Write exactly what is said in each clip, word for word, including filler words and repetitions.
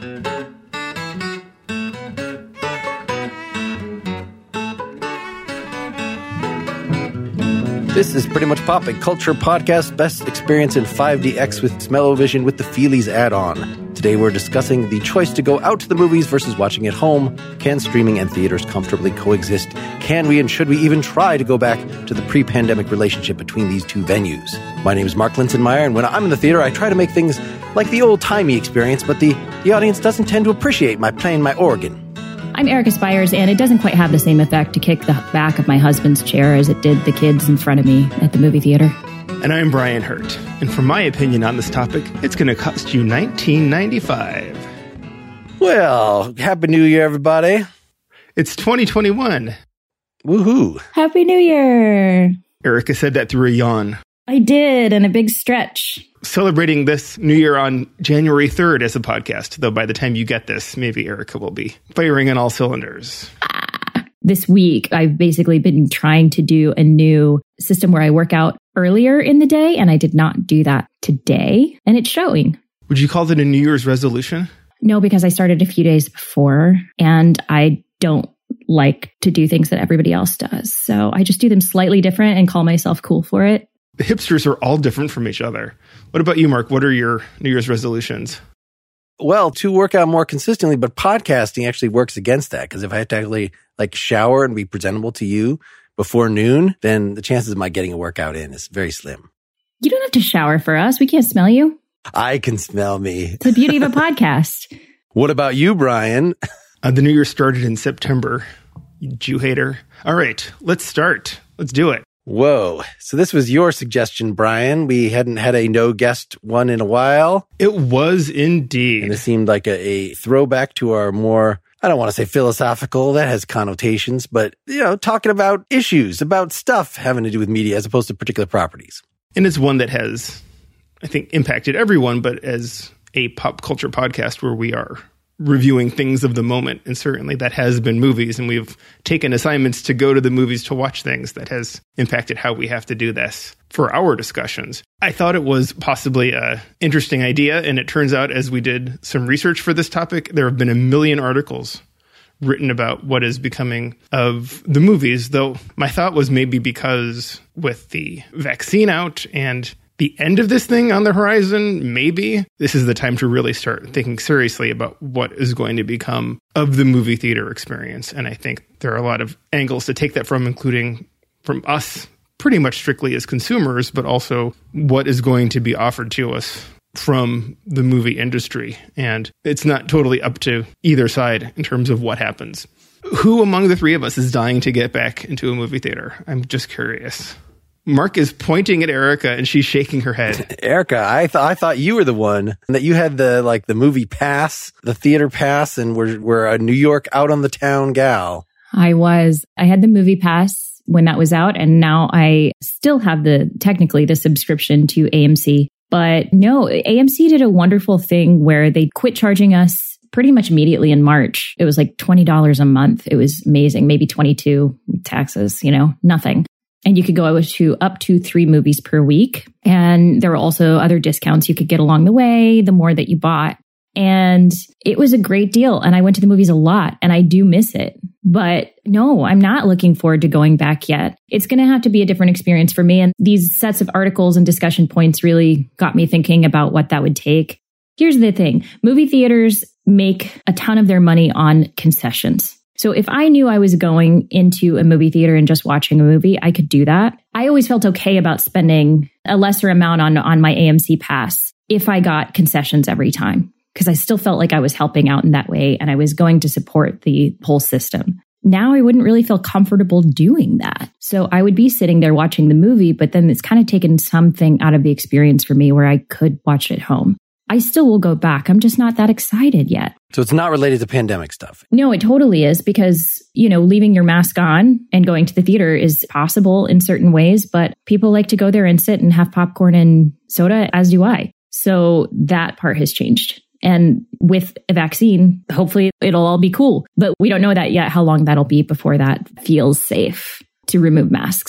This is Pretty Much Pop, a culture podcast, best experience in five D X with Smell-O-Vision with the Feelies add-on. Today we're discussing the choice to go out to the movies versus watching at home. Can streaming and theaters comfortably coexist? Can we and should we even try to go back to the pre-pandemic relationship between these two venues? My name is Mark Linsenmeyer, and when I'm in the theater, I try to make things like the old-timey experience, but the, the audience doesn't tend to appreciate my playing my organ. I'm Erica Spires, and it doesn't quite have the same effect to kick the back of my husband's chair as it did the kids in front of me at the movie theater. And I'm Brian Hurt, and for my opinion on this topic, it's going to cost you nineteen ninety-five dollars. Well, Happy New Year, everybody. It's twenty twenty-one. Woohoo. Happy New Year. Erica said that through a yawn. I did, and a big stretch. Celebrating this New Year on January third as a podcast, though by the time you get this, maybe Erica will be firing on all cylinders. Ah. This week, I've basically been trying to do a new system where I work out earlier in the day, and I did not do that today, and it's showing. Would you call it a New Year's resolution? No, because I started a few days before, and I don't like to do things that everybody else does. So I just do them slightly different and call myself cool for it. The hipsters are all different from each other. What about you, Mark? What are your New Year's resolutions? Well, to work out more consistently, but podcasting actually works against that. Because if I have to actually like shower and be presentable to you before noon, then the chances of my getting a workout in is very slim. You don't have to shower for us. We can't smell you. I can smell me. It's the beauty of a podcast. What about you, Brian? Uh, the New Year started in September. You Jew hater. All right, let's start. Let's do it. Whoa. So this was your suggestion, Brian. We hadn't had a no guest one in a while. It was indeed. And it seemed like a, a throwback to our more, I don't want to say philosophical, that has connotations, but, you know, talking about issues, about stuff having to do with media as opposed to particular properties. And it's one that has, I think, impacted everyone, but as a pop culture podcast where we are reviewing things of the moment, and certainly that has been movies, and we've taken assignments to go to the movies to watch things that has impacted how we have to do this for our discussions. I thought it was possibly a interesting idea, and it turns out as we did some research for this topic, there have been a million articles written about what is becoming of the movies, though my thought was maybe because with the vaccine out and the end of this thing on the horizon, maybe this is the time to really start thinking seriously about what is going to become of the movie theater experience. And I think there are a lot of angles to take that from, including from us pretty much strictly as consumers, but also what is going to be offered to us from the movie industry. And it's not totally up to either side in terms of what happens. Who among the three of us is dying to get back into a movie theater? I'm just curious. Mark is pointing at Erica and she's shaking her head. Erica, I thought I thought you were the one that you had the like the movie pass, the theater pass, and we're we're a New York out on the town gal. I was. I had the movie pass when that was out, and now I still have the technically the subscription to A M C. But no, A M C did a wonderful thing where they quit charging us pretty much immediately in March. It was like twenty dollars a month. It was amazing. Maybe twenty-two taxes, you know, nothing. And you could go to up to three movies per week. And there were also other discounts you could get along the way, the more that you bought. And it was a great deal. And I went to the movies a lot and I do miss it. But no, I'm not looking forward to going back yet. It's going to have to be a different experience for me. And these sets of articles and discussion points really got me thinking about what that would take. Here's the thing. Movie theaters make a ton of their money on concessions. So if I knew I was going into a movie theater and just watching a movie, I could do that. I always felt okay about spending a lesser amount on, on my A M C pass if I got concessions every time, because I still felt like I was helping out in that way and I was going to support the whole system. Now I wouldn't really feel comfortable doing that. So I would be sitting there watching the movie, but then it's kind of taken something out of the experience for me where I could watch it at home. I still will go back. I'm just not that excited yet. So it's not related to pandemic stuff. No, it totally is because, you know, leaving your mask on and going to the theater is possible in certain ways, but people like to go there and sit and have popcorn and soda, as do I. So that part has changed. And with a vaccine, hopefully it'll all be cool. But we don't know that yet, how long that'll be before that feels safe to remove masks.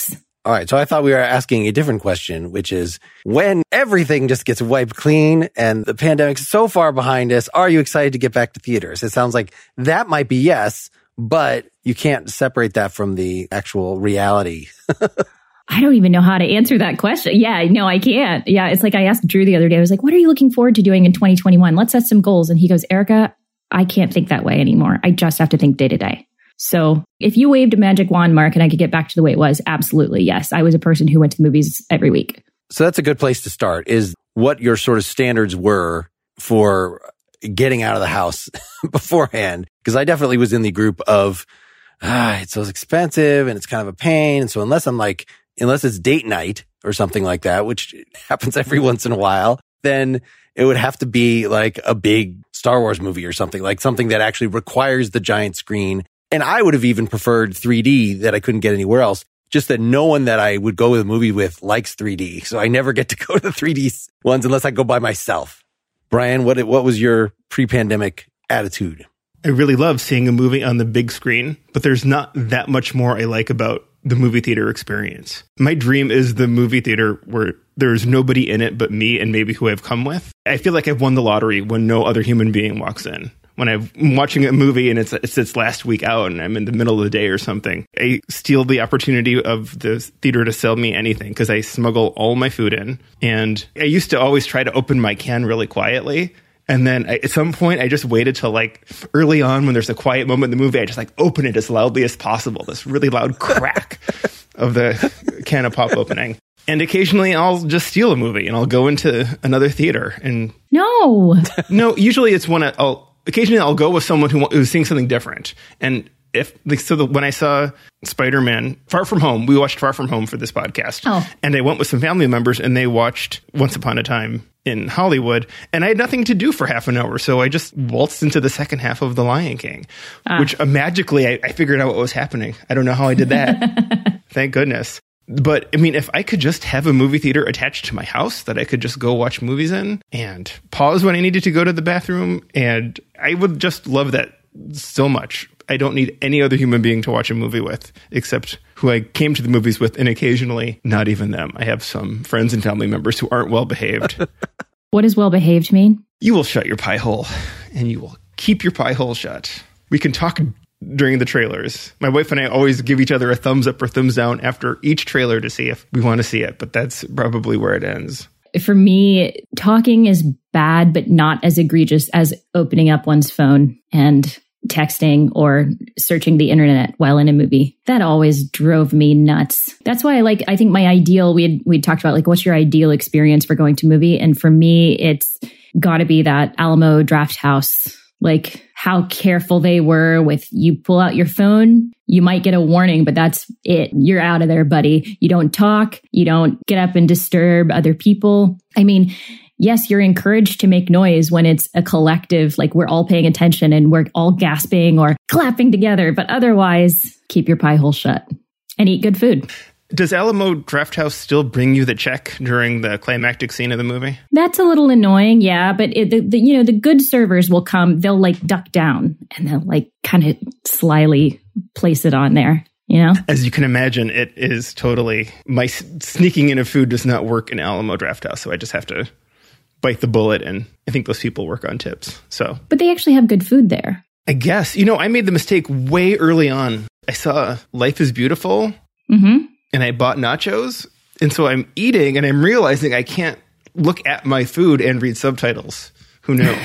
All right. So I thought we were asking a different question, which is when everything just gets wiped clean and the pandemic's so far behind us, are you excited to get back to theaters? It sounds like that might be yes, but you can't separate that from the actual reality. I don't even know how to answer that question. Yeah, no, I can't. Yeah, it's like I asked Drew the other day. I was like, what are you looking forward to doing in twenty twenty-one? Let's set some goals. And he goes, Erica, I can't think that way anymore. I just have to think day to day. So if you waved a magic wand, Mark, and I could get back to the way it was, absolutely, yes. I was a person who went to the movies every week. So that's a good place to start, is what your sort of standards were for getting out of the house beforehand. Because I definitely was in the group of, ah, it's so expensive and it's kind of a pain. And so unless I'm like, unless it's date night or something like that, which happens every once in a while, then it would have to be like a big Star Wars movie or something, like something that actually requires the giant screen. And I would have even preferred three D that I couldn't get anywhere else. Just that no one that I would go to the movie with likes three D. So I never get to go to the three D ones unless I go by myself. Brian, what what was your pre-pandemic attitude? I really love seeing a movie on the big screen, but there's not that much more I like about the movie theater experience. My dream is the movie theater where there's nobody in it but me and maybe who I've come with. I feel like I've won the lottery when no other human being walks in. When I'm watching a movie and it's it's its last week out and I'm in the middle of the day or something, I steal the opportunity of the theater to sell me anything because I smuggle all my food in. And I used to always try to open my can really quietly. And then I, at some point, I just waited till like early on when there's a quiet moment in the movie, I just like open it as loudly as possible. This really loud crack of the can of pop opening. And occasionally I'll just steal a movie and I'll go into another theater. And no, no, usually it's when I, I'll occasionally I'll go with someone who, who's seeing something different. And if like, so the, when I saw Spider-Man Far From Home, we watched Far From Home for this podcast. Oh. And I went with some family members and they watched Once Upon a Time in Hollywood. And I had nothing to do for half an hour. So I just waltzed into the second half of The Lion King, ah. which uh, magically I, I figured out what was happening. I don't know how I did that. Thank goodness. But I mean, if I could just have a movie theater attached to my house that I could just go watch movies in and pause when I needed to go to the bathroom, and I would just love that so much. I don't need any other human being to watch a movie with except who I came to the movies with, and occasionally not even them. I have some friends and family members who aren't well behaved. What does well behaved mean? You will shut your pie hole and you will keep your pie hole shut. We can talk during the trailers. My wife and I always give each other a thumbs up or thumbs down after each trailer to see if we want to see it, but that's probably where it ends. For me, talking is bad, but not as egregious as opening up one's phone and texting or searching the internet while in a movie. That always drove me nuts. That's why I like, I think my ideal, we had, we talked about like, what's your ideal experience for going to a movie? And for me, it's got to be that Alamo Drafthouse. Like how careful they were with you pull out your phone, you might get a warning, but that's it. You're out of there, buddy. You don't talk. You don't get up and disturb other people. I mean, yes, you're encouraged to make noise when it's a collective, like we're all paying attention and we're all gasping or clapping together. But otherwise, keep your pie hole shut and eat good food. Does Alamo Drafthouse still bring you the check during the climactic scene of the movie? That's a little annoying, yeah. But it, the, the, you know, the good servers will come. They'll like duck down and they'll like kind of slyly place it on there. You know, as you can imagine, it is totally my sneaking in of food does not work in Alamo Drafthouse, so I just have to bite the bullet. And I think those people work on tips. So, but they actually have good food there. I guess, you know, I made the mistake way early on. I saw Life is Beautiful. Mm-hmm. And I bought nachos. And so I'm eating and I'm realizing I can't look at my food and read subtitles. Who knew?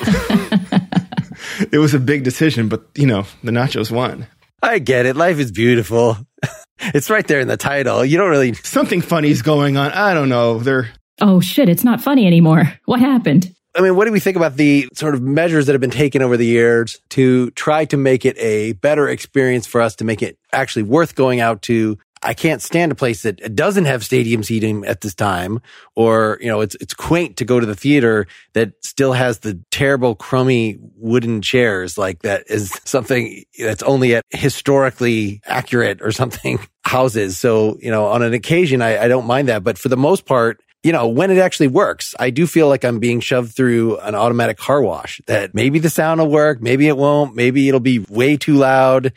It was a big decision, but, you know, the nachos won. I get it. Life is beautiful. It's right there in the title. You don't really... Something funny's going on. I don't know. They're... Oh, shit. It's not funny anymore. What happened? I mean, what do we think about the sort of measures that have been taken over the years to try to make it a better experience for us, to make it actually worth going out to? I can't stand a place that doesn't have stadium seating at this time, or, you know, it's, it's quaint to go to the theater that still has the terrible, crummy wooden chairs. Like that is something that's only at historically accurate or something houses. So, you know, on an occasion, I, I don't mind that. But for the most part, you know, when it actually works, I do feel like I'm being shoved through an automatic car wash, that maybe the sound will work, maybe it won't, maybe it'll be way too loud.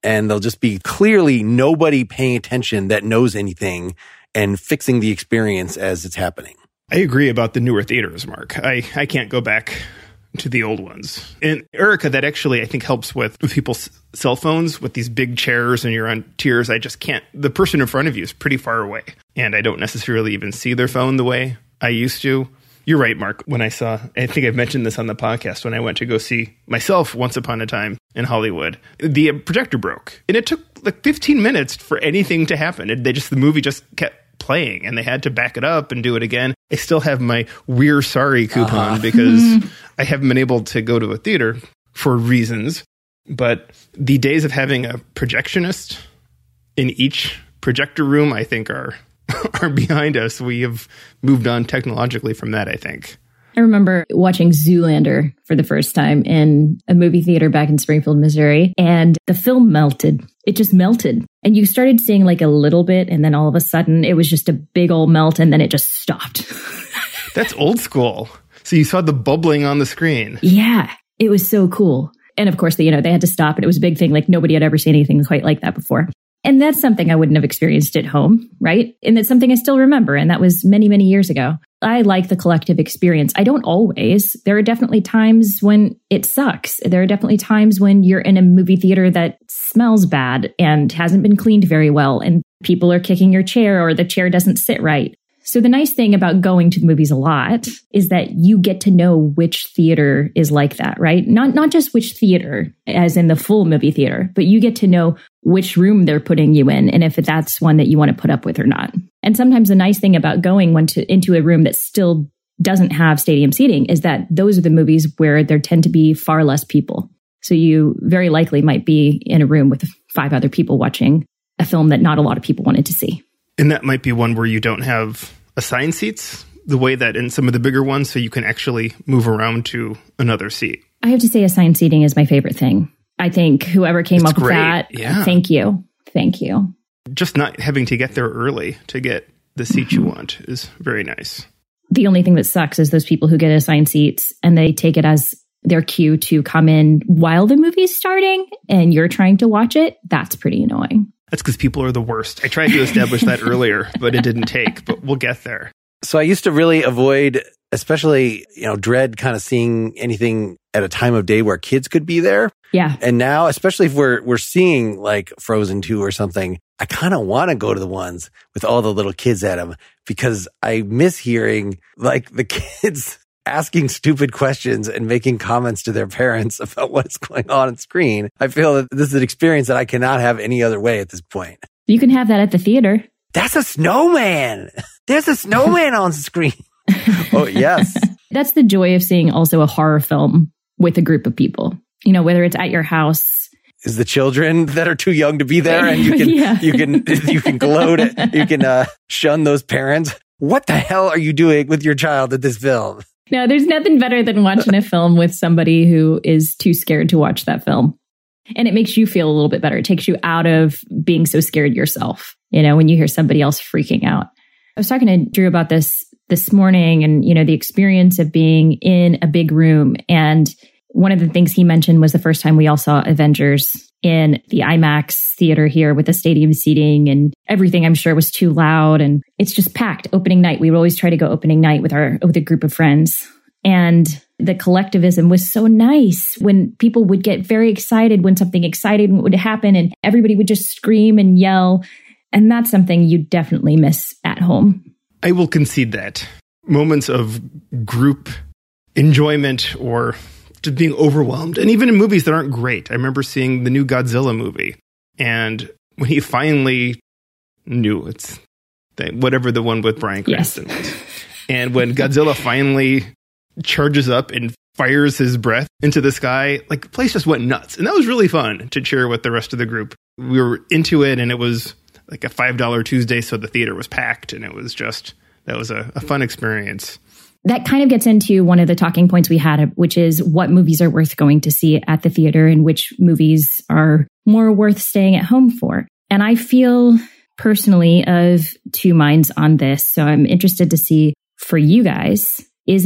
and there'll just be clearly nobody paying attention that knows anything and fixing the experience as it's happening. I agree about the newer theaters, Mark. I, I can't go back to the old ones. And Erica, that actually I think helps with, with people's cell phones with these big chairs and you're on tiers. I just can't. The person in front of you is pretty far away, and I don't necessarily even see their phone the way I used to. You're right, Mark. When I saw, I think I've mentioned this on the podcast, when I went to go see myself Once Upon a Time in Hollywood, the projector broke, and it took like fifteen minutes for anything to happen. It, they just the movie just kept playing, and they had to back it up and do it again. I still have my We're Sorry coupon uh-huh. because I haven't been able to go to a theater for reasons. But the days of having a projectionist in each projector room, I think, are are behind us. We have moved on technologically from that, I think. I remember watching Zoolander for the first time in a movie theater back in Springfield, Missouri, and the film melted. It just melted. And you started seeing like a little bit, and then all of a sudden it was just a big old melt, and then it just stopped. That's old school. So you saw the bubbling on the screen. Yeah, it was so cool. And of course, you know, they had to stop, and it was a big thing. Like nobody had ever seen anything quite like that before. And that's something I wouldn't have experienced at home, right? And it's something I still remember. And that was many, many years ago. I like the collective experience. I don't always. There are definitely times when it sucks. There are definitely times when you're in a movie theater that smells bad and hasn't been cleaned very well, and people are kicking your chair or the chair doesn't sit right. So the nice thing about going to the movies a lot is that you get to know which theater is like that, right? Not not just which theater, as in the full movie theater, but you get to know which room they're putting you in and if that's one that you want to put up with or not. And sometimes the nice thing about going one to, into a room that still doesn't have stadium seating is that those are the movies where there tend to be far less people. So you very likely might be in a room with five other people watching a film that not a lot of people wanted to see. And that might be one where you don't have assigned seats the way that in some of the bigger ones, so you can actually move around to another seat. I have to say assigned seating is my favorite thing. I think whoever came it's up great. with that, yeah. thank you. Thank you. Just not having to get there early to get the seat you want is very nice. The only thing that sucks is those people who get assigned seats and they take it as their cue to come in while the movie's starting and you're trying to watch it. That's pretty annoying. That's because people are the worst. I tried to establish that earlier, but it didn't take, but we'll get there. So I used to really avoid, especially, you know, dread kind of seeing anything at a time of day where kids could be there. Yeah. And now, especially if we're we're seeing like Frozen two or something, I kind of want to go to the ones with all the little kids at them because I miss hearing like the kids asking stupid questions and making comments to their parents about what's going on on screen. I feel that this is an experience that I cannot have any other way at this point. You can have that at the theater. That's a snowman. There's a snowman on screen. Oh, yes. That's the joy of seeing also a horror film with a group of people. You know, whether it's at your house. Is the children that are too young to be there and you can yeah. you can you can gloat it, you can uh, shun those parents. What the hell are you doing with your child at this film? No, there's nothing better than watching a film with somebody who is too scared to watch that film. And it makes you feel a little bit better. It takes you out of being so scared yourself, you know, when you hear somebody else freaking out. I was talking to Drew about this this morning and, you know, the experience of being in a big room. And one of the things he mentioned was the first time we all saw Avengers in the IMAX theater here with the stadium seating and everything, I'm sure, was too loud. And it's just packed opening night. We would always try to go opening night with our with a group of friends. And the collectivism was so nice when people would get very excited when something exciting would happen and everybody would just scream and yell. And that's something you definitely miss at home. I will concede that. Moments of group enjoyment or just being overwhelmed. And even in movies that aren't great. I remember seeing the new Godzilla movie. And when he finally knew it's the, whatever the one with Bryan Cranston yes. was. And when Godzilla finally charges up and fires his breath into the sky, like the place just went nuts. And that was really fun to cheer with the rest of the group. We were into it and it was like a five dollar Tuesday. So the theater was packed and it was just, that was a, a fun experience. That kind of gets into one of the talking points we had, which is what movies are worth going to see at the theater and which movies are more worth staying at home for. And I feel personally of two minds on this. So I'm interested to see for you guys, is it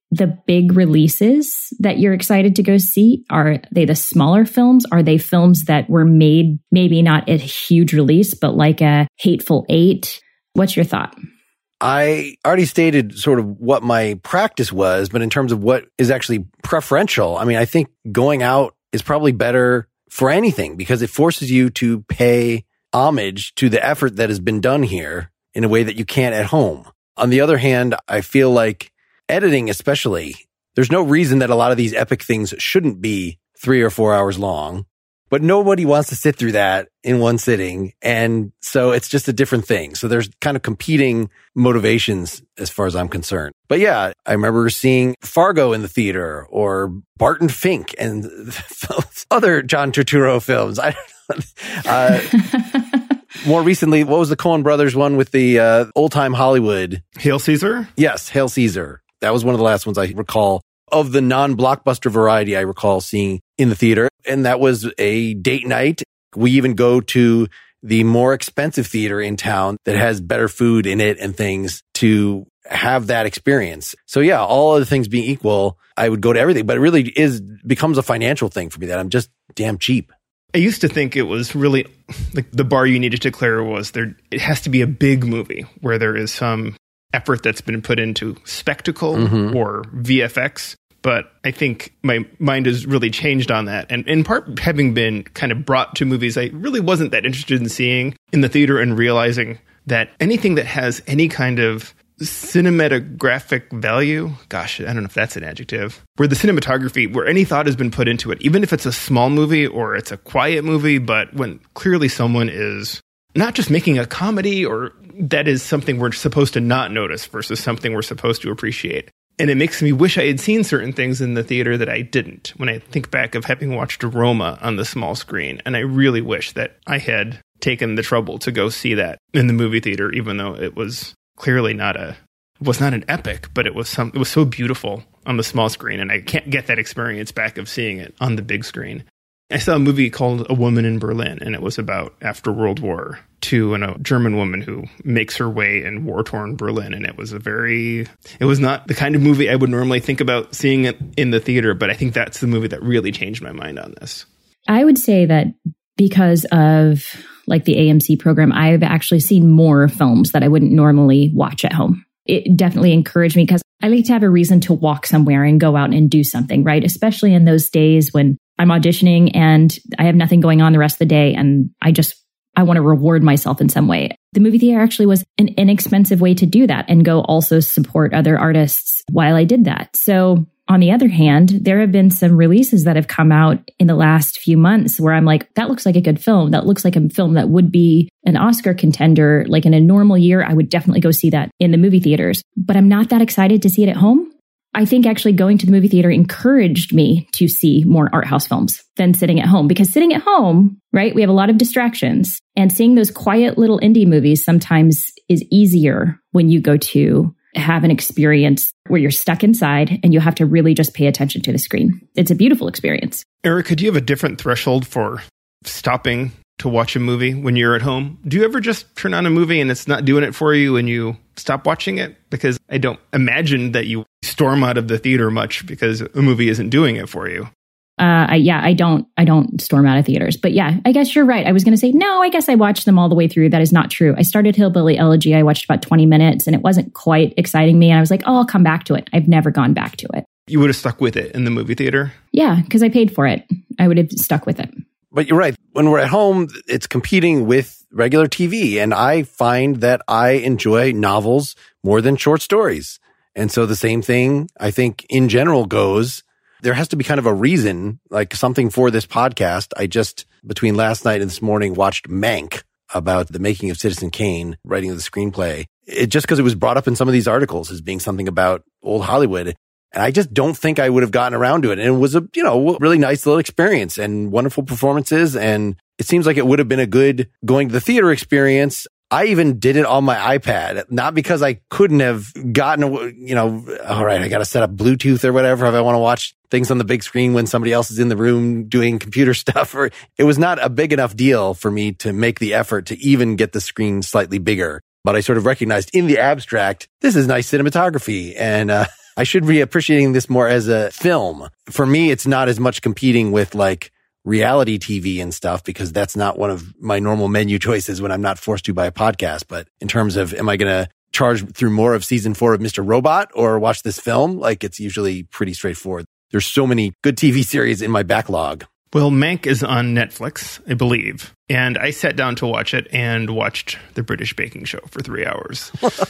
the big releases that you're excited to go see? Are they the smaller films? Are they films that were made maybe not a huge release, but like a Hateful Eight? What's your thought? I already stated sort of what my practice was, but in terms of what is actually preferential, I mean, I think going out is probably better for anything because it forces you to pay homage to the effort that has been done here in a way that you can't at home. On the other hand, I feel like editing especially, there's no reason that a lot of these epic things shouldn't be three or four hours long, but nobody wants to sit through that in one sitting. And so it's just a different thing. So there's kind of competing motivations as far as I'm concerned. But yeah, I remember seeing Fargo in the theater or Barton Fink and other John Turturro films. I don't know. Uh, more recently, what was the Coen Brothers one with the uh, old time Hollywood? Hail Caesar? Yes, Hail Caesar. That was one of the last ones I recall of the non-blockbuster variety I recall seeing in the theater. And that was a date night. We even go to the more expensive theater in town that has better food in it and things to have that experience. So yeah, all other things being equal, I would go to everything, but it really is becomes a financial thing for me that I'm just damn cheap. I used to think it was really like the bar you needed to clear was there. It has to be a big movie where there is some effort that's been put into spectacle mm-hmm. or V F X. But I think my mind has really changed on that. And in part, having been kind of brought to movies I really wasn't that interested in seeing in the theater and realizing that anything that has any kind of cinematographic value, gosh, I don't know if that's an adjective, where the cinematography, where any thought has been put into it, even if it's a small movie or it's a quiet movie, but when clearly someone is not just making a comedy or that is something we're supposed to not notice versus something we're supposed to appreciate. And it makes me wish I had seen certain things in the theater that I didn't when I think back of having watched Roma on the small screen. And I really wish that I had taken the trouble to go see that in the movie theater, even though it was clearly not a, it was not an epic, but it was some, it was so beautiful on the small screen. And I can't get that experience back of seeing it on the big screen. I saw a movie called A Woman in Berlin, and it was about after World War Two and a German woman who makes her way in war-torn Berlin. And it was a very, it was not the kind of movie I would normally think about seeing it in the theater, but I think that's the movie that really changed my mind on this. I would say that because of like the A M C program, I've actually seen more films that I wouldn't normally watch at home. It definitely encouraged me because I like to have a reason to walk somewhere and go out and do something, right? Especially in those days when I'm auditioning and I have nothing going on the rest of the day and I just, I want to reward myself in some way. The movie theater actually was an inexpensive way to do that and go also support other artists while I did that. So on the other hand, there have been some releases that have come out in the last few months where I'm like, that looks like a good film. That looks like a film that would be an Oscar contender. Like in a normal year, I would definitely go see that in the movie theaters, but I'm not that excited to see it at home. I think actually going to the movie theater encouraged me to see more art house films than sitting at home, because sitting at home, right, we have a lot of distractions, and seeing those quiet little indie movies sometimes is easier when you go to have an experience where you're stuck inside and you have to really just pay attention to the screen. It's a beautiful experience. Erica, do you have a different threshold for stopping to watch a movie when you're at home? Do you ever just turn on a movie and it's not doing it for you and you stop watching it? Because I don't imagine that you storm out of the theater much because a movie isn't doing it for you. Uh, I, yeah, I don't, I don't storm out of theaters, but yeah, I guess you're right. I was going to say, no, I guess I watched them all the way through. That is not true. I started Hillbilly Elegy. I watched about twenty minutes and it wasn't quite exciting me. And I was like, oh, I'll come back to it. I've never gone back to it. You would have stuck with it in the movie theater? Yeah, because I paid for it. I would have stuck with it. But you're right. When we're at home, it's competing with regular T V. And I find that I enjoy novels more than short stories. And so the same thing, I think, in general goes. There has to be kind of a reason, like something for this podcast. I just, between last night and this morning, watched Mank about the making of Citizen Kane, writing of the screenplay. It just because it was brought up in some of these articles as being something about old Hollywood. And I just don't think I would have gotten around to it. And it was a, you know, really nice little experience and wonderful performances. And it seems like it would have been a good going to the theater experience. I even did it on my iPad, not because I couldn't have gotten, you know, all right, I got to set up Bluetooth or whatever if I want to watch things on the big screen when somebody else is in the room doing computer stuff. Or it was not a big enough deal for me to make the effort to even get the screen slightly bigger. But I sort of recognized in the abstract, this is nice cinematography. And, uh, I should be appreciating this more as a film. For me, it's not as much competing with like reality T V and stuff because that's not one of my normal menu choices when I'm not forced to by a podcast. But in terms of, am I going to charge through more of season four of Mister Robot or watch this film? Like, it's usually pretty straightforward. There's so many good T V series in my backlog. Well, Mank is on Netflix, I believe. And I sat down to watch it and watched The British Baking Show for three hours.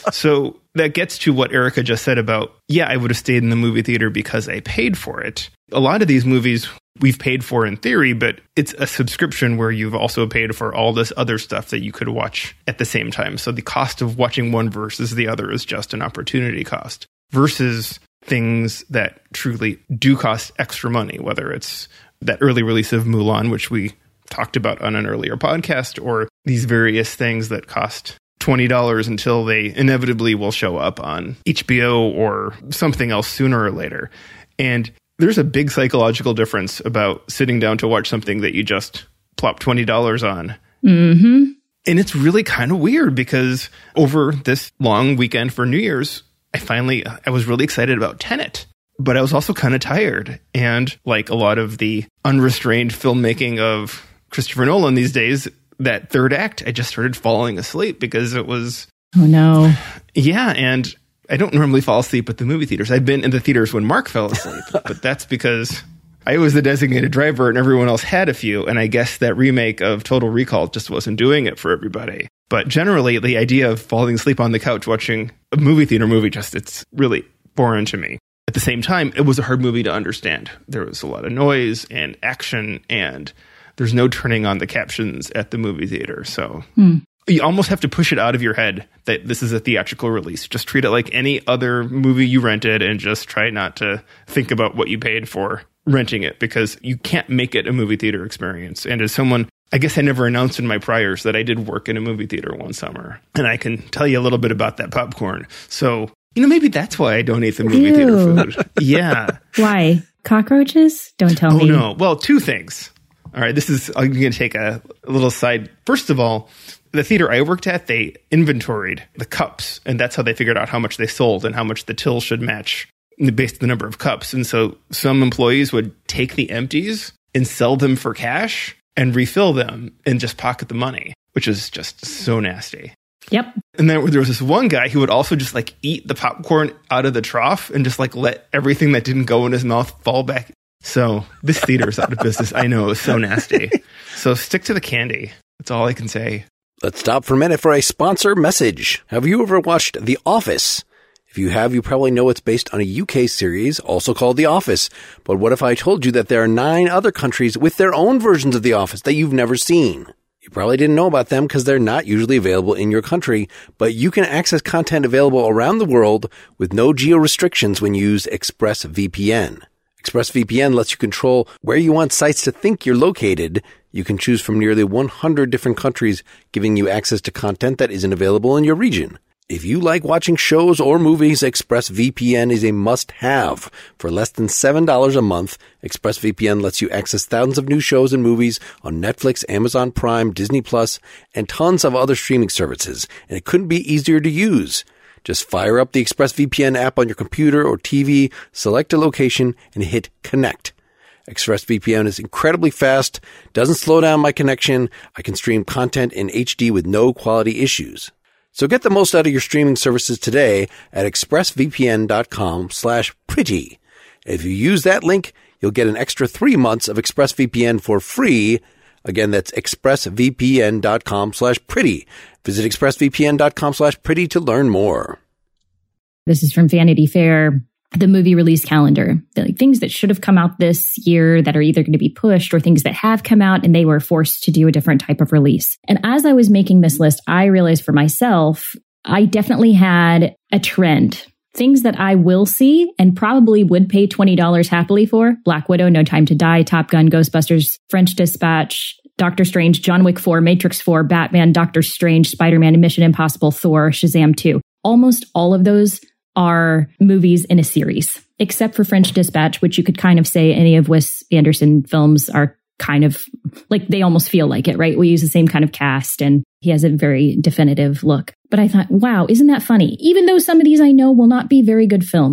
So that gets to what Erica just said about, yeah, I would have stayed in the movie theater because I paid for it. A lot of these movies we've paid for in theory, but it's a subscription where you've also paid for all this other stuff that you could watch at the same time. So the cost of watching one versus the other is just an opportunity cost versus things that truly do cost extra money, whether it's that early release of Mulan, which we talked about on an earlier podcast, or these various things that cost twenty dollars until they inevitably will show up on H B O or something else sooner or later. And there's a big psychological difference about sitting down to watch something that you just plop twenty dollars on. Mm-hmm. And it's really kind of weird because over this long weekend for New Year's, I finally, I was really excited about Tenet. But I was also kind of tired. And like a lot of the unrestrained filmmaking of Christopher Nolan these days, that third act, I just started falling asleep because it was... Oh, no. Yeah, and I don't normally fall asleep at the movie theaters. I've been in the theaters when Mark fell asleep, but that's because I was the designated driver and everyone else had a few. And I guess that remake of Total Recall just wasn't doing it for everybody. But generally, the idea of falling asleep on the couch watching a movie theater movie, just it's really foreign to me. At the same time, it was a hard movie to understand. There was a lot of noise and action, and there's no turning on the captions at the movie theater. So hmm. you almost have to push it out of your head that this is a theatrical release. Just treat it like any other movie you rented and just try not to think about what you paid for renting it because you can't make it a movie theater experience. And as someone, I guess I never announced in my priors that I did work in a movie theater one summer, and I can tell you a little bit about that popcorn. So... You know, maybe that's why I don't eat the movie Ew. theater food. Yeah. Why? Cockroaches? Don't tell oh, me. Oh, no. Well, two things. All right. This is, I'm going to take a, a little side. First of all, the theater I worked at, they inventoried the cups, and that's how they figured out how much they sold and how much the till should match based on the number of cups. And so some employees would take the empties and sell them for cash and refill them and just pocket the money, which is just so nasty. Yep. And then there was this one guy who would also just like eat the popcorn out of the trough and just like let everything that didn't go in his mouth fall back. So this theater is out of business. I know, it was so nasty. So stick to the candy. That's all I can say. Let's stop for a minute for a sponsor message. Have you ever watched The Office? If you have, you probably know it's based on a U K series, also called The Office. But what if I told you that there are nine other countries with their own versions of The Office that you've never seen? You probably didn't know about them because they're not usually available in your country, but you can access content available around the world with no geo restrictions when you use ExpressVPN. ExpressVPN lets you control where you want sites to think you're located. You can choose from nearly one hundred different countries, giving you access to content that isn't available in your region. If you like watching shows or movies, ExpressVPN is a must-have. For less than seven dollars a month, ExpressVPN lets you access thousands of new shows and movies on Netflix, Amazon Prime, Disney Plus, and tons of other streaming services. And it couldn't be easier to use. Just fire up the ExpressVPN app on your computer or T V, select a location, and hit connect. ExpressVPN is incredibly fast, doesn't slow down my connection. I can stream content in H D with no quality issues. So get the most out of your streaming services today at expressvpn.com slash pretty. If you use that link, you'll get an extra three months of ExpressVPN for free. Again, that's expressvpn.com slash pretty. Visit expressvpn.com slash pretty to learn more. This is from Vanity Fair. The movie release calendar, the like, things that should have come out this year that are either going to be pushed or things that have come out and they were forced to do a different type of release. And as I was making this list, I realized for myself, I definitely had a trend. Things that I will see and probably would pay twenty dollars happily for: Black Widow, No Time to Die, Top Gun, Ghostbusters, French Dispatch, Doctor Strange, John Wick four, Matrix four, Batman, Doctor Strange, Spider-Man, Mission Impossible, Thor, Shazam two. Almost all of those are movies in a series, except for French Dispatch, which you could kind of say any of Wes Anderson films are kind of like, they almost feel like it, right? We use the same kind of cast and he has a very definitive look. But I thought, wow, isn't that funny? Even though some of these I know will not be very good films,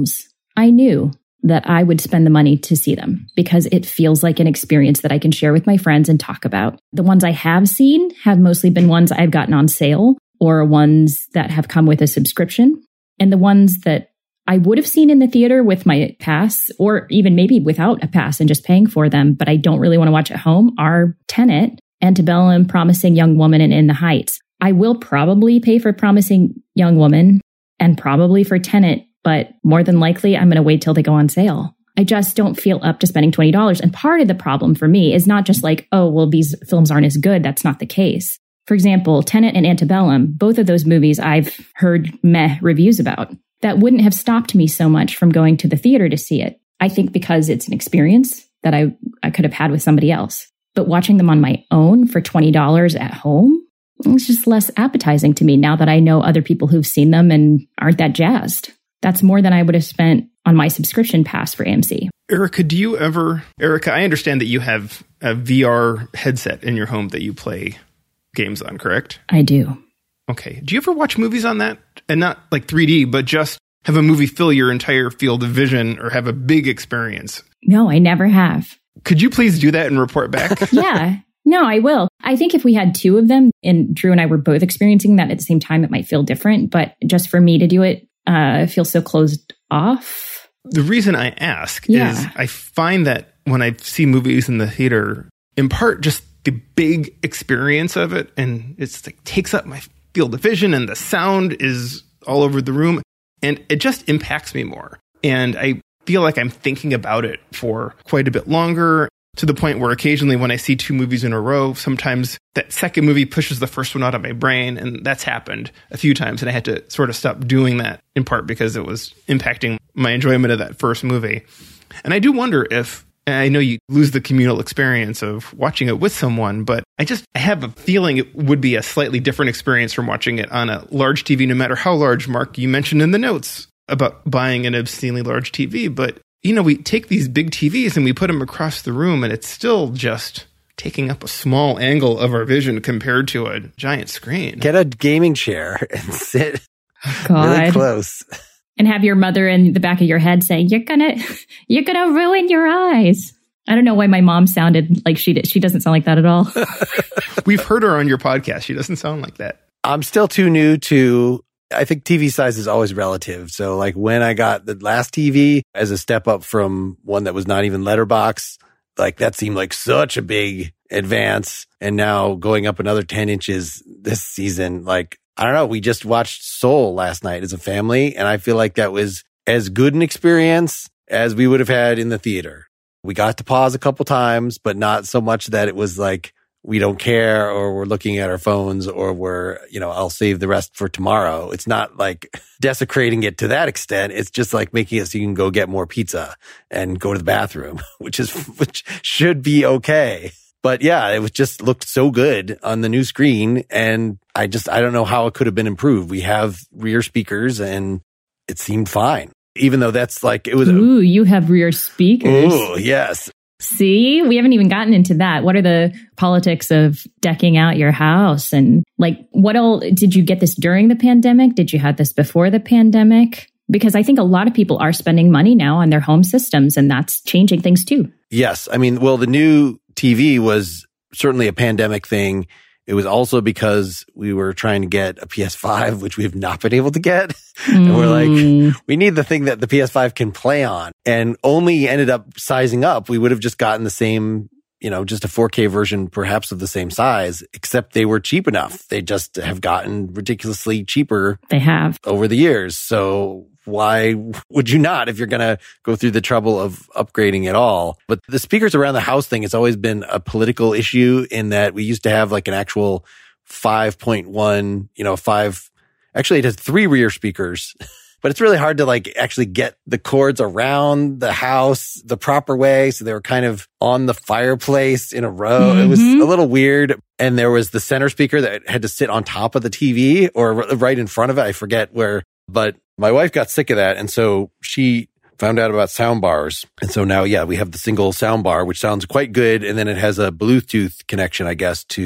I knew that I would spend the money to see them because it feels like an experience that I can share with my friends and talk about. The ones I have seen have mostly been ones I've gotten on sale or ones that have come with a subscription. And the ones that I would have seen in the theater with my pass, or even maybe without a pass and just paying for them, but I don't really want to watch at home, are Tenet, Antebellum, Promising Young Woman, and In the Heights. I will probably pay for Promising Young Woman and probably for Tenet, but more than likely, I'm going to wait till they go on sale. I just don't feel up to spending twenty dollars. And part of the problem for me is not just like, oh, well, these films aren't as good. That's not the case. For example, Tenet and Antebellum, both of those movies I've heard meh reviews about. That wouldn't have stopped me so much from going to the theater to see it. I think because it's an experience that I, I could have had with somebody else. But watching them on my own for twenty dollars at home, it's just less appetizing to me now that I know other people who've seen them and aren't that jazzed. That's more than I would have spent on my subscription pass for A M C. Erica, do you ever, Erica, I understand that you have a V R headset in your home that you play games on, correct? I do. Okay. Do you ever watch movies on that? And not like three D, but just have a movie fill your entire field of vision or have a big experience? No, I never have. Could you please do that and report back? Yeah. No, I will. I think if we had two of them and Drew and I were both experiencing that at the same time, it might feel different. But just for me to do it, uh, feel so closed off. The reason I ask yeah. is I find that when I see movies in the theater, in part just the big experience of it, and it's like takes up my field of vision and the sound is all over the room, and it just impacts me more. And I feel like I'm thinking about it for quite a bit longer, to the point where occasionally when I see two movies in a row, sometimes that second movie pushes the first one out of my brain. And that's happened a few times. And I had to sort of stop doing that, in part because it was impacting my enjoyment of that first movie. And I do wonder if, and I know you lose the communal experience of watching it with someone, but I just I have a feeling it would be a slightly different experience from watching it on a large T V, no matter how large. Mark, you mentioned in the notes about buying an obscenely large T V, but you know, we take these big T Vs and we put them across the room, and it's still just taking up a small angle of our vision compared to a giant screen. Get a gaming chair and sit God. really close. And have your mother in the back of your head saying, you're gonna, you're gonna ruin your eyes. I don't know why my mom sounded like she did. She doesn't sound like that at all. We've heard her on your podcast. She doesn't sound like that. I'm still too new to, I think T V size is always relative. So like when I got the last T V as a step up from one that was not even letterbox, like that seemed like such a big advance. And now going up another ten inches this season, like, I don't know. We just watched Soul last night as a family, and I feel like that was as good an experience as we would have had in the theater. We got to pause a couple times, but not so much that it was like we don't care or we're looking at our phones or we're, you know, I'll save the rest for tomorrow. It's not like desecrating it to that extent. It's just like making it so you can go get more pizza and go to the bathroom, which is, which should be okay. But yeah, it was just looked so good on the new screen. And I just, I don't know how it could have been improved. We have rear speakers and it seemed fine, even though that's like, it was. Ooh, a, you have rear speakers. Ooh, yes. See, we haven't even gotten into that. What are the politics of decking out your house? And like, what all, did you get this during the pandemic? Did you have this before the pandemic? Because I think a lot of people are spending money now on their home systems, and that's changing things too. Yes. I mean, well, the new T V was certainly a pandemic thing. It was also because we were trying to get a P S five, which we have not been able to get. Mm. And we're like, we need the thing that the P S five can play on, and only ended up sizing up. We would have just gotten the same, you know, just a four K version, perhaps of the same size, except they were cheap enough. They just have gotten ridiculously cheaper. They have over the years. So why would you not if you're going to go through the trouble of upgrading at all? But the speakers around the house thing has always been a political issue, in that we used to have like an actual five point one, you know, five, actually it has three rear speakers, but it's really hard to like actually get the cords around the house the proper way. So they were kind of on the fireplace in a row. Mm-hmm. It was a little weird. And there was the center speaker that had to sit on top of the T V or right in front of it. I forget where, but my wife got sick of that, and so she found out about sound bars. And so now, yeah, we have the single sound bar, which sounds quite good. And then it has a Bluetooth connection, I guess, to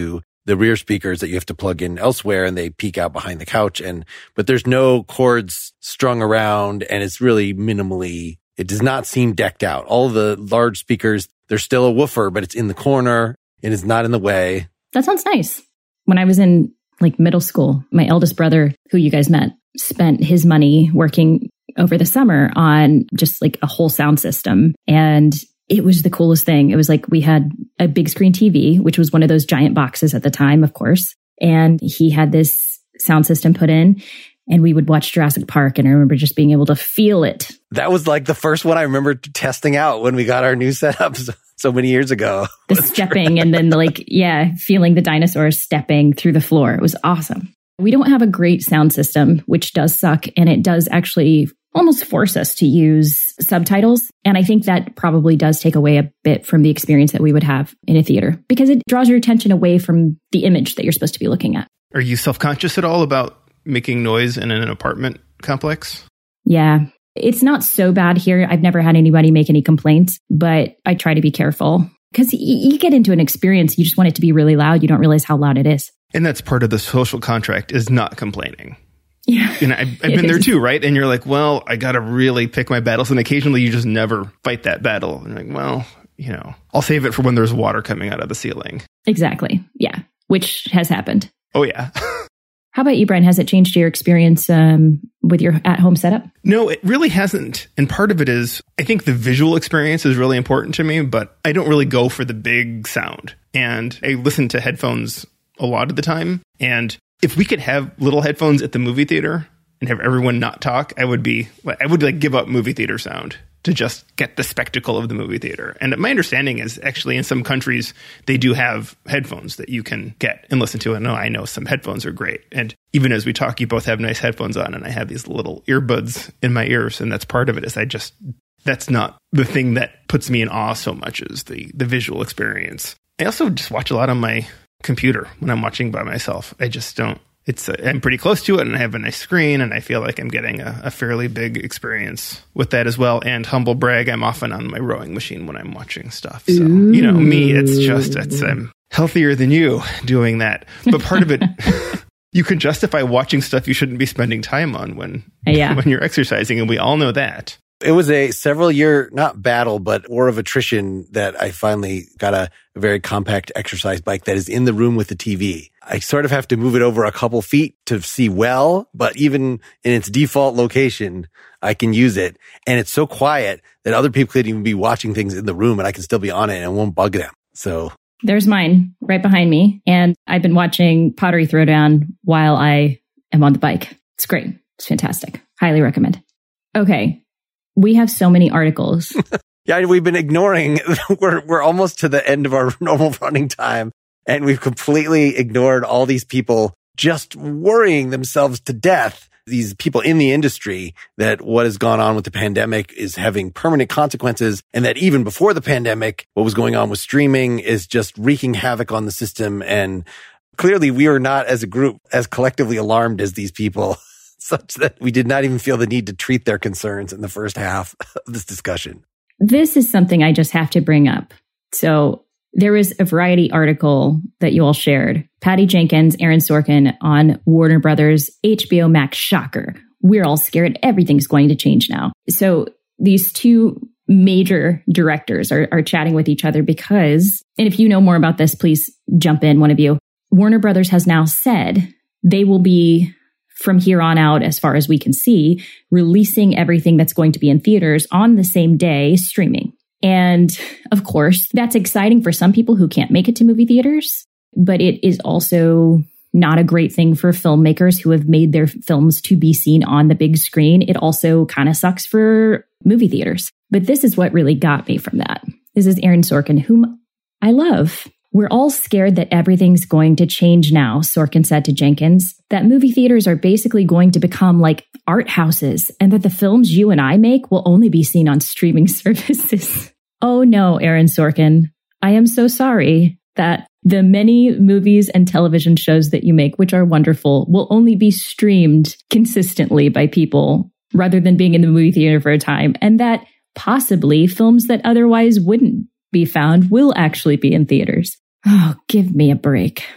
the rear speakers that you have to plug in elsewhere, and they peek out behind the couch. And but there's no cords strung around, and it's really minimally. It does not seem decked out. All the large speakers, there's still a woofer, but it's in the corner. It is not in the way. That sounds nice. When I was in like middle school, my eldest brother, who you guys met, spent his money working over the summer on just like a whole sound system. And it was the coolest thing. It was like we had a big screen T V, which was one of those giant boxes at the time, of course. And he had this sound system put in, and we would watch Jurassic Park. And I remember just being able to feel it. That was like the first one I remember testing out when we got our new setups so many years ago. The stepping and then the like, yeah, feeling the dinosaurs stepping through the floor. It was awesome. We don't have a great sound system, which does suck. And it does actually almost force us to use subtitles. And I think that probably does take away a bit from the experience that we would have in a theater, because it draws your attention away from the image that you're supposed to be looking at. Are you self-conscious at all about making noise in an apartment complex? Yeah, it's not so bad here. I've never had anybody make any complaints, but I try to be careful because y- you get into an experience, you just want it to be really loud. You don't realize how loud it is. And that's part of the social contract, is not complaining. Yeah. And I've, I've been there too, right? And you're like, well, I got to really pick my battles. And occasionally you just never fight that battle. And you're like, well, you know, I'll save it for when there's water coming out of the ceiling. Exactly. Yeah. Which has happened. Oh, yeah. How about you, Brian? Has it changed your experience um, with your at-home setup? No, it really hasn't. And part of it is, I think the visual experience is really important to me, but I don't really go for the big sound. And I listen to headphones a lot of the time. And if we could have little headphones at the movie theater and have everyone not talk, I would be, I would like give up movie theater sound to just get the spectacle of the movie theater. And my understanding is actually in some countries, they do have headphones that you can get and listen to. And no, I know some headphones are great. And even as we talk, you both have nice headphones on, and I have these little earbuds in my ears. And that's part of it, is I just, that's not the thing that puts me in awe so much as the, the visual experience. I also just watch a lot on my computer when I'm watching by myself. I just don't. It's a, I'm pretty close to it, and I have a nice screen, and I feel like I'm getting a, a fairly big experience with that as well. And humble brag, I'm often on my rowing machine when I'm watching stuff. So, Ooh. you know, me, it's just, it's, I'm healthier than you doing that. But part of it, you can justify watching stuff you shouldn't be spending time on when, yeah. when you're exercising, and we all know that. It was a several year, not battle, but war of attrition that I finally got a, a very compact exercise bike that is in the room with the T V. I sort of have to move it over a couple feet to see well, but even in its default location, I can use it. And it's so quiet that other people could even be watching things in the room, and I can still be on it and it won't bug them. So there's mine right behind me. And I've been watching Pottery Throwdown while I am on the bike. It's great. It's fantastic. Highly recommend. Okay. We have so many articles. Yeah, we've been ignoring. We're we're almost to the end of our normal running time, and we've completely ignored all these people just worrying themselves to death. These people in the industry, that what has gone on with the pandemic is having permanent consequences, and that even before the pandemic, what was going on with streaming is just wreaking havoc on the system. And clearly, we are not, as a group, as collectively alarmed as these people, such that we did not even feel the need to treat their concerns in the first half of this discussion. This is something I just have to bring up. So there was a Variety article that you all shared. Patty Jenkins, Aaron Sorkin on Warner Brothers H B O Max shocker. We're all scared. Everything's going to change now. So these two major directors are, are chatting with each other because, and if you know more about this, please jump in, one of you. Warner Brothers has now said they will be, from here on out, as far as we can see, releasing everything that's going to be in theaters on the same day, streaming. And of course, that's exciting for some people who can't make it to movie theaters, but it is also not a great thing for filmmakers who have made their films to be seen on the big screen. It also kind of sucks for movie theaters. But this is what really got me from that. This is Aaron Sorkin, whom I love. We're all scared that everything's going to change now, Sorkin said to Jenkins, that movie theaters are basically going to become like art houses, and that the films you and I make will only be seen on streaming services. Oh no, Aaron Sorkin. I am so sorry that the many movies and television shows that you make, which are wonderful, will only be streamed consistently by people rather than being in the movie theater for a time, and that possibly films that otherwise wouldn't be found will actually be in theaters. Oh, give me a break.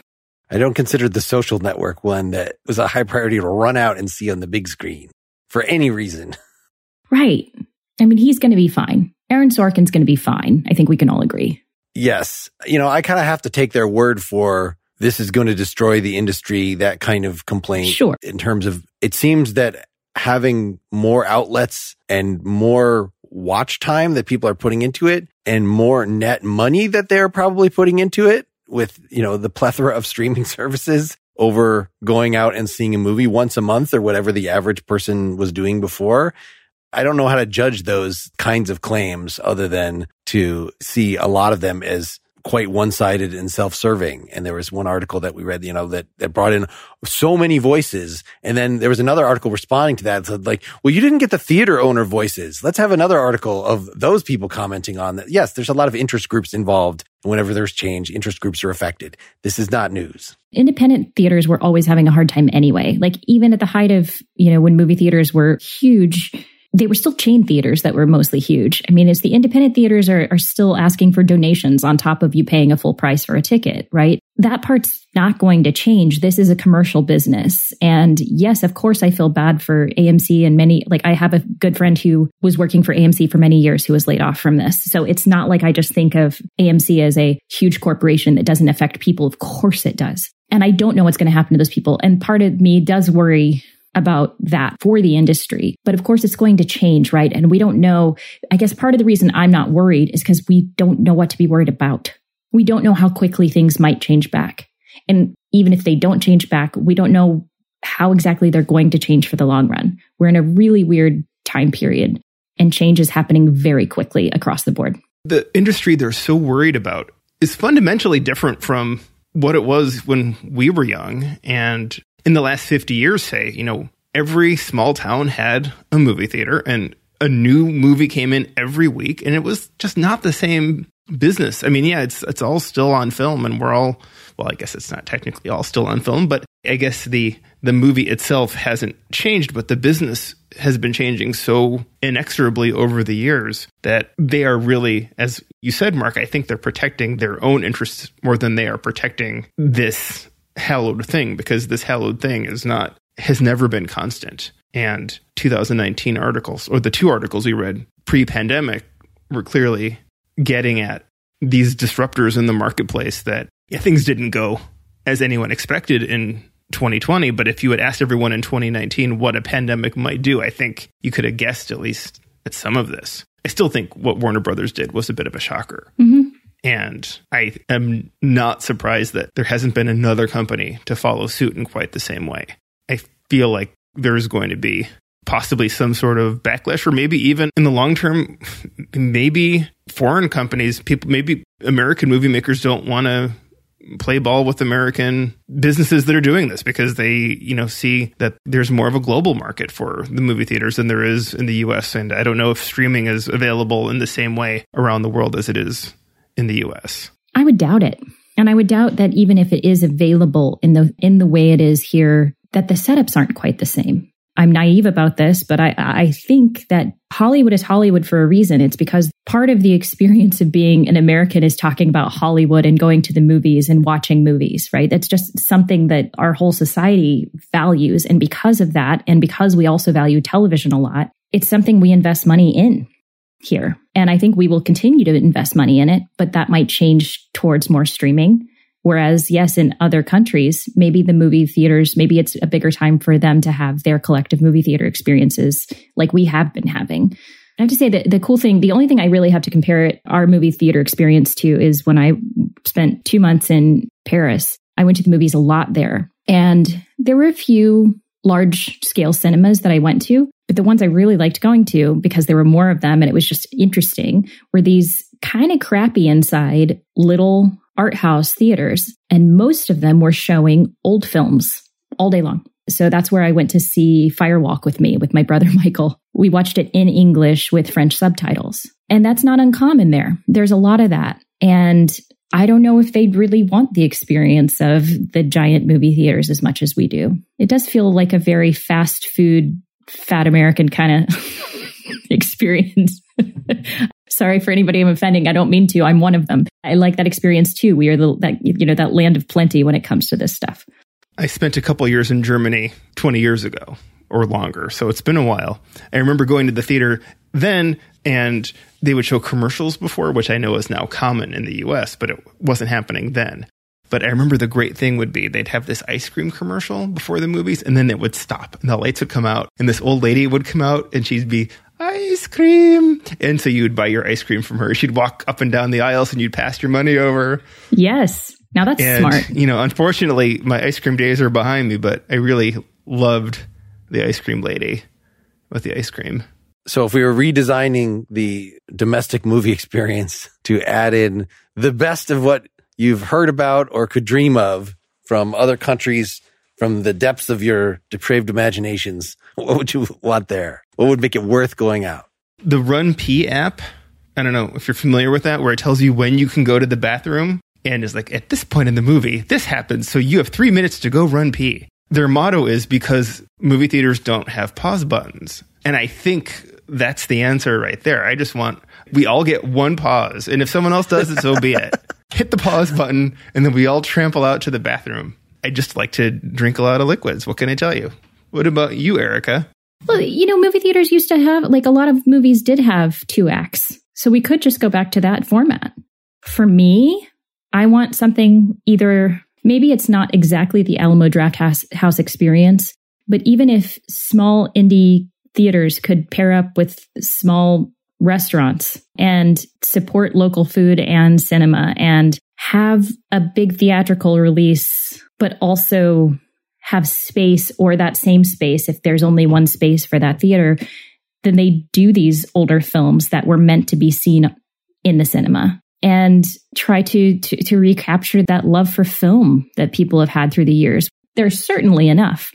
I don't consider The Social Network one that was a high priority to run out and see on the big screen for any reason. Right. I mean, he's going to be fine. Aaron Sorkin's going to be fine. I think we can all agree. Yes. You know, I kind of have to take their word for this is going to destroy the industry, that kind of complaint. Sure. In terms of, it seems that having more outlets and more watch time that people are putting into it and more net money that they're probably putting into it with, you know, the plethora of streaming services over going out and seeing a movie once a month or whatever the average person was doing before. I don't know how to judge those kinds of claims other than to see a lot of them as quite one-sided and self-serving. And there was one article that we read, you know, that, that brought in so many voices. And then there was another article responding to that. So like, well, you didn't get the theater owner voices. Let's have another article of those people commenting on that. Yes, there's a lot of interest groups involved. Whenever there's change, interest groups are affected. This is not news. Independent theaters were always having a hard time anyway. Like even at the height of, you know, when movie theaters were huge, they were still chain theaters that were mostly huge. I mean, it's the independent theaters are, are still asking for donations on top of you paying a full price for a ticket, right? That part's not going to change. This is a commercial business. And yes, of course, I feel bad for A M C and many, like I have a good friend who was working for A M C for many years who was laid off from this. So it's not like I just think of A M C as a huge corporation that doesn't affect people. Of course it does. And I don't know what's going to happen to those people. And part of me does worry about that for the industry. But of course, it's going to change, right? And we don't know. I guess part of the reason I'm not worried is because we don't know what to be worried about. We don't know how quickly things might change back. And even if they don't change back, we don't know how exactly they're going to change for the long run. We're in a really weird time period, and change is happening very quickly across the board. The industry they're so worried about is fundamentally different from what it was when we were young. And in the last fifty years, say, you know, every small town had a movie theater and a new movie came in every week, and it was just not the same business. I mean, yeah, it's it's all still on film, and we're all, well, I guess it's not technically all still on film, but I guess the the movie itself hasn't changed, but the business has been changing so inexorably over the years that they are really, as you said, Mark, I think they're protecting their own interests more than they are protecting this hallowed thing, because this hallowed thing is not, has never been constant. And two thousand nineteen articles, or the two articles we read pre-pandemic, were clearly getting at these disruptors in the marketplace that, yeah, things didn't go as anyone expected in twenty twenty. But if you had asked everyone in twenty nineteen what a pandemic might do, I think you could have guessed at least at some of this. I still think what Warner Brothers did was a bit of a shocker. Mm-hmm. And I am not surprised that there hasn't been another company to follow suit in quite the same way. I feel like there's going to be possibly some sort of backlash, or maybe even in the long term, maybe foreign companies, people, maybe American movie makers don't want to play ball with American businesses that are doing this, because they, you know, see that there's more of a global market for the movie theaters than there is in the U S. And I don't know if streaming is available in the same way around the world as it is in the U S. I would doubt it. And I would doubt that even if it is available in the in the way it is here, that the setups aren't quite the same. I'm naive about this, but I, I think that Hollywood is Hollywood for a reason. It's because part of the experience of being an American is talking about Hollywood and going to the movies and watching movies, right? That's just something that our whole society values. And because of that, and because we also value television a lot, it's something we invest money in here. And I think we will continue to invest money in it, but that might change towards more streaming. Whereas, yes, in other countries, maybe the movie theaters, maybe it's a bigger time for them to have their collective movie theater experiences like we have been having. I have to say that the cool thing, the only thing I really have to compare our movie theater experience to is when I spent two months in Paris. I went to the movies a lot there. And there were a few large scale cinemas that I went to, but the ones I really liked going to, because there were more of them and it was just interesting, were these kind of crappy inside little art house theaters. And most of them were showing old films all day long. So that's where I went to see Firewalk with me, with my brother Michael. We watched it in English with French subtitles. And that's not uncommon there. There's a lot of that. And I don't know if they'd really want the experience of the giant movie theaters as much as we do. It does feel like a very fast food, fat American kind of experience. Sorry for anybody I'm offending. I don't mean to. I'm one of them. I like that experience too. We are the that you know that land of plenty when it comes to this stuff. I spent a couple years in Germany twenty years ago or longer, so it's been a while. I remember going to the theater then, and they would show commercials before, which I know is now common in the U S, but it wasn't happening then. But I remember the great thing would be they'd have this ice cream commercial before the movies, and then it would stop, and the lights would come out, and this old lady would come out, and she'd be, ice cream. And so you would buy your ice cream from her. She'd walk up and down the aisles, and you'd pass your money over. Yes. Now that's and, smart. You know, unfortunately, my ice cream days are behind me, but I really loved the ice cream lady with the ice cream. So if we were redesigning the domestic movie experience to add in the best of what you've heard about or could dream of from other countries, from the depths of your depraved imaginations, what would you want there? What would make it worth going out? The Run Pee app, I don't know if you're familiar with that, where it tells you when you can go to the bathroom and is like, at this point in the movie, this happens, so you have three minutes to go run pee. Their motto is because movie theaters don't have pause buttons. And I think that's the answer right there. I just want, we all get one pause, and if someone else does it, so be it. Hit the pause button, and then we all trample out to the bathroom. I just like to drink a lot of liquids. What can I tell you? What about you, Erica? Well, you know, movie theaters used to have, like a lot of movies did have two acts. So we could just go back to that format. For me, I want something either, maybe it's not exactly the Alamo Drafthouse House experience, but even if small indie theaters could pair up with small restaurants and support local food and cinema and have a big theatrical release, but also have space, or that same space, if there's only one space for that theater, then they do these older films that were meant to be seen in the cinema and try to, to, to recapture that love for film that people have had through the years. There's certainly enough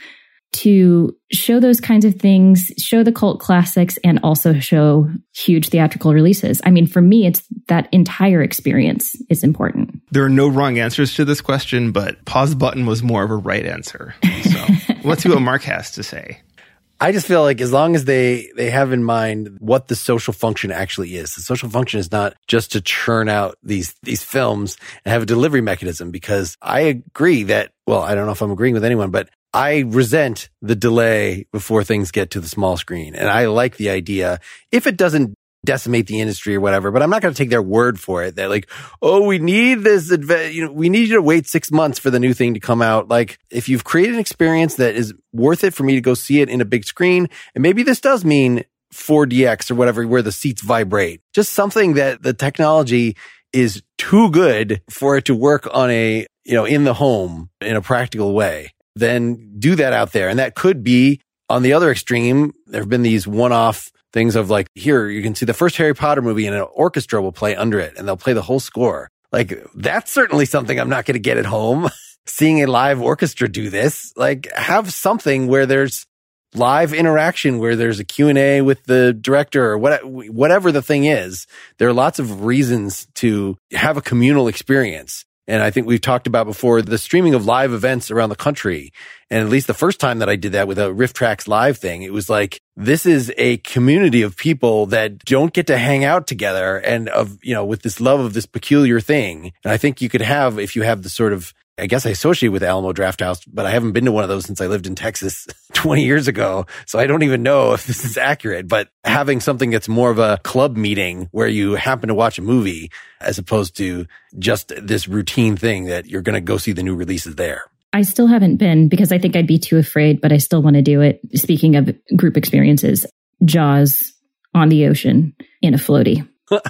to show those kinds of things, show the cult classics, and also show huge theatrical releases. I mean, for me, it's that entire experience is important. There are no wrong answers to this question, but pause button was more of a right answer. So let's see what Mark has to say. I just feel like as long as they, they have in mind what the social function actually is. The social function is not just to churn out these, these films and have a delivery mechanism, because I agree that, well, I don't know if I'm agreeing with anyone, but I resent the delay before things get to the small screen. And I like the idea, if it doesn't decimate the industry or whatever, but I'm not going to take their word for it. That like, oh, we need this, you know, we need you to wait six months for the new thing to come out. Like, if you've created an experience that is worth it for me to go see it in a big screen, and maybe this does mean four D X or whatever, where the seats vibrate, just something that the technology is too good for it to work on a, you know, in the home in a practical way, then do that out there. And that could be on the other extreme. There have been these one-off things of like, here, you can see the first Harry Potter movie and an orchestra will play under it and they'll play the whole score. Like, that's certainly something I'm not going to get at home. Seeing a live orchestra do this, like, have something where there's live interaction, where there's a Q and A with the director or what, whatever the thing is. There are lots of reasons to have a communal experience. And I think we've talked about before the streaming of live events around the country. And at least the first time that I did that with a RiffTrax live thing, it was like, this is a community of people that don't get to hang out together and of, you know, with this love of this peculiar thing. And I think you could have, if you have the sort of, I guess I associate with Alamo Drafthouse, but I haven't been to one of those since I lived in Texas twenty years ago. So I don't even know if this is accurate, but having something that's more of a club meeting where you happen to watch a movie as opposed to just this routine thing that you're going to go see the new releases there. I still haven't been because I think I'd be too afraid, but I still want to do it. Speaking of group experiences, Jaws on the ocean in a floaty.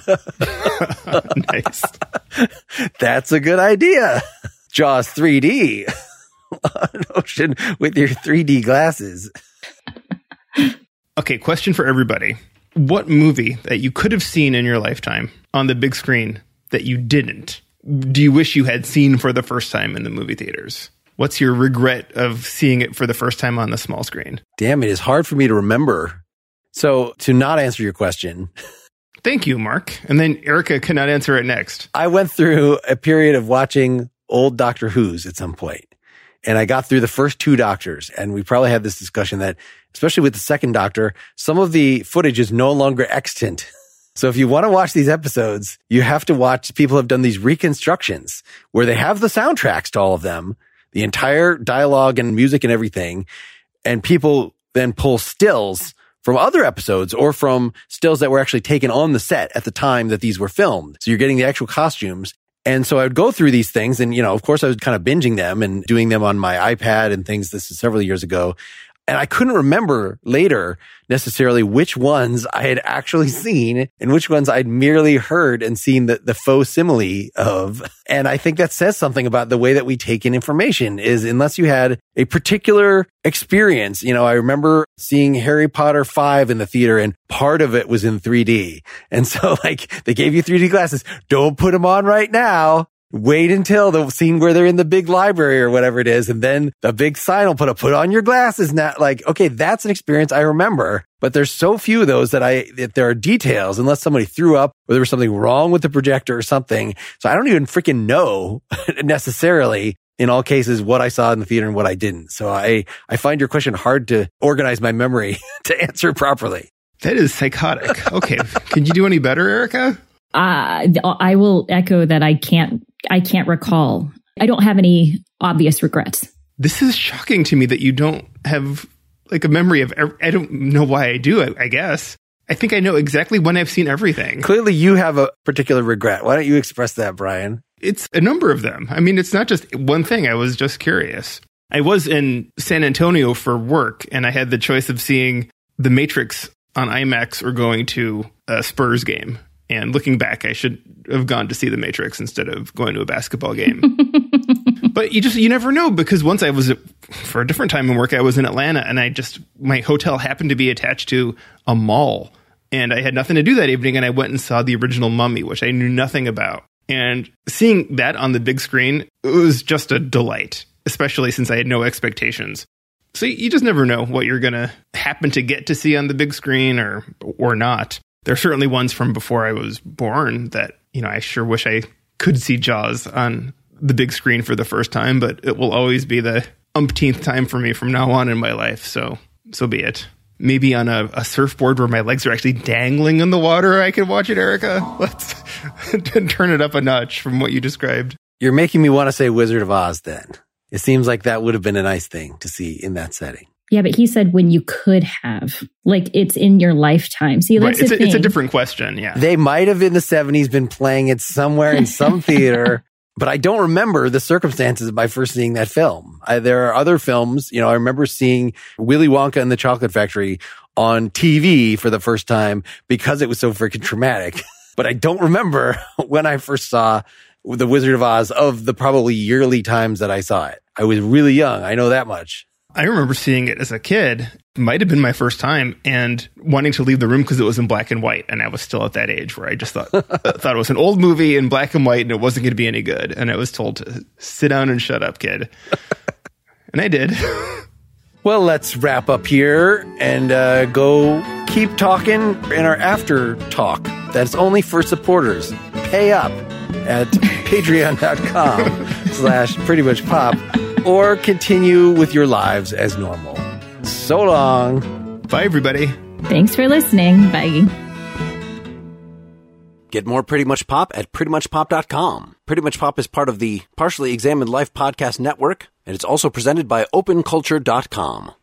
Nice. That's a good idea. Jaws three D on ocean with your three D glasses. Okay, question for everybody. What movie that you could have seen in your lifetime on the big screen that you didn't, do you wish you had seen for the first time in the movie theaters? What's your regret of seeing it for the first time on the small screen? Damn, it is hard for me to remember. So to not answer your question. Thank you, Mark. And then Erica cannot answer it next. I went through a period of watching old Doctor Who's at some point, and I got through the first two Doctors, and we probably had this discussion that, especially with the second Doctor, some of the footage is no longer extant. So if you want to watch these episodes, you have to watch, people have done these reconstructions where they have the soundtracks to all of them, the entire dialogue and music and everything. And people then pull stills from other episodes or from stills that were actually taken on the set at the time that these were filmed. So you're getting the actual costumes. And so I would go through these things and, you know, of course I was kind of binging them and doing them on my iPad and things. This is several years ago. And I couldn't remember later necessarily which ones I had actually seen and which ones I'd merely heard and seen the, the faux simile of. And I think that says something about the way that we take in information is unless you had a particular experience. You know, I remember seeing Harry Potter five in the theater and part of it was in three D. And so like they gave you three D glasses. Don't put them on right now. Wait until the scene where they're in the big library or whatever it is. And then the big sign will put a, put on your glasses now. Like, okay, that's an experience I remember, but there's so few of those that I, that there are details unless somebody threw up or there was something wrong with the projector or something. So I don't even freaking know necessarily in all cases what I saw in the theater and what I didn't. So I, I find your question hard to organize my memory to answer properly. That is psychotic. Okay. Can you do any better, Erica? Uh, I will echo that I can't, I can't recall. I don't have any obvious regrets. This is shocking to me that you don't have like a memory of, I don't know why I do, I, I guess. I think I know exactly when I've seen everything. Clearly you have a particular regret. Why don't you express that, Brian? It's a number of them. I mean, it's not just one thing. I was just curious. I was in San Antonio for work and I had the choice of seeing The Matrix on IMAX or going to a Spurs game. And looking back, I should have gone to see The Matrix instead of going to a basketball game. But you just, you never know, because once I was, for a different time in work, I was in Atlanta and I just, my hotel happened to be attached to a mall. And I had nothing to do that evening. And I went and saw the original Mummy, which I knew nothing about. And seeing that on the big screen, it was just a delight, especially since I had no expectations. So you just never know what you're going to happen to get to see on the big screen or or not. There are certainly ones from before I was born that, you know, I sure wish I could see Jaws on the big screen for the first time, but it will always be the umpteenth time for me from now on in my life. So, so be it. Maybe on a, a surfboard where my legs are actually dangling in the water, I could watch it, Erica. Let's turn it up a notch from what you described. You're making me want to say Wizard of Oz then. It seems like that would have been a nice thing to see in that setting. Yeah, but he said when you could have, like it's in your lifetime. See, that's right. it's, the a, thing. It's a different question. Yeah, they might have in the seventies been playing it somewhere in some theater, but I don't remember the circumstances of my first seeing that film. I, there are other films, you know. I remember seeing Willy Wonka and the Chocolate Factory on T V for the first time because it was so freaking traumatic. But I don't remember when I first saw The Wizard of Oz of the probably yearly times that I saw it. I was really young. I know that much. I remember seeing it as a kid. It might have been my first time and wanting to leave the room because it was in black and white. And I was still at that age where I just thought, thought it was an old movie in black and white and it wasn't going to be any good. And I was told to sit down and shut up, kid. And I did. Well, let's wrap up here and uh, go keep talking in our after talk. That's only for supporters. Pay up at patreon.com slash pretty much pop. Or continue with your lives as normal. So long. Bye, everybody. Thanks for listening. Bye. Get more Pretty Much Pop at pretty much pop dot com. Pretty Much Pop is part of the Partially Examined Life Podcast Network, and it's also presented by open culture dot com.